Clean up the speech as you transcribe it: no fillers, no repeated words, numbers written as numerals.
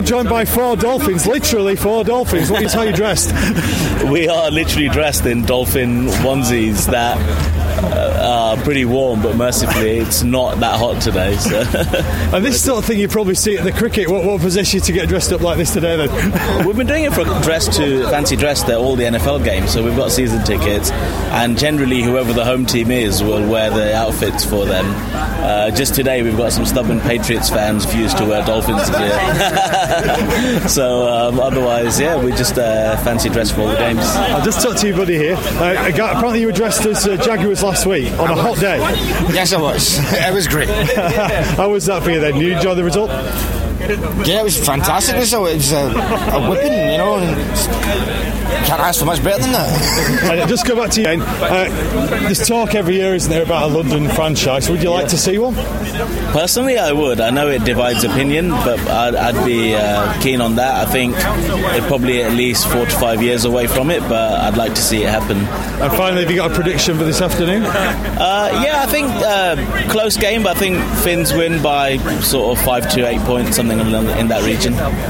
joined by 4 dolphins, literally 4 dolphins. What is how you dressed? We are literally dressed in dolphin onesies that are pretty warm, but mercifully it's not that hot today. So. And this sort of thing you probably see at the cricket. What possessed you to get dressed up like this today then? We've been doing it for fancy dress at all the NFL games, so we've got season tickets, and generally whoever the home team is will wear the outfits for them. Just today we've got some stubborn Patriots fans refused to wear Dolphins gear. So otherwise, yeah, we just fancy dress for all the games. I'll just talk to you, buddy, here. Apparently you were dressed as Jaguars last week on a hot day. Yes, I was. It was great. How was that for you then? Did you enjoy the result? Yeah, it was fantastic. So it was a whipping, you know, and can't ask for much better than that. And just go back to you, there's talk every year, isn't there, about a London franchise. Would you like to see one? Personally, I would. I know it divides opinion, but I'd be keen on that. I think it's probably at least 4 to 5 years away from it, but I'd like to see it happen. And finally, have you got a prediction for this afternoon? Yeah, I think close game, but I think Finns win by sort of 5 to 8 points, something in that region.